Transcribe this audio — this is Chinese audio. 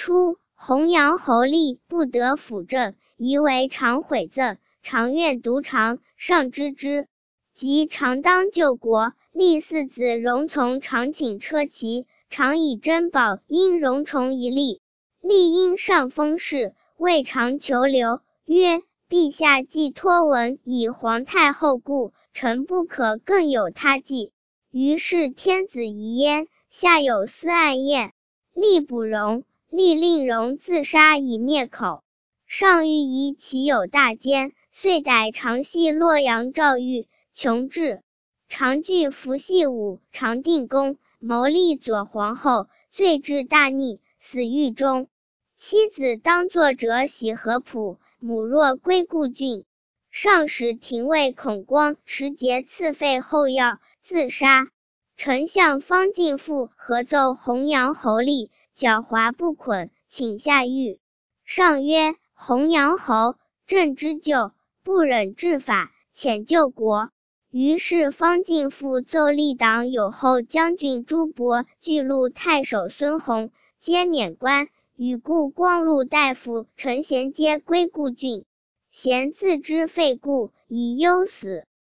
初，弘阳侯立不得辅政，疑为常悔赠，常愿独长，上知之。及常当救国，立四子荣从常请车骑，常以珍宝因荣从一例。立因上封事，未尝求留，曰：陛下既托文以皇太后故，臣不可更有他计。于是天子疑焉，下有司案验，立捕荣，立令荣自杀以灭口。上欲疑其有大奸，遂逮常系洛阳赵玉，穷至。常惧伏羲武、常定公，谋立左皇后，罪至大逆，死狱中。妻子当作者喜合浦，母若归故郡。上使廷尉孔光持节赐废后药，自杀。丞相方进父合奏弘阳侯立，狡猾不捆，请下狱。上曰：弘阳侯，朕之咎，不忍治法，遣救国。于是方进父奏立党有后将军朱伯、巨鹿太守孙弘，皆免官，与故光禄大夫陈贤皆归故郡。贤自知废故，以忧死。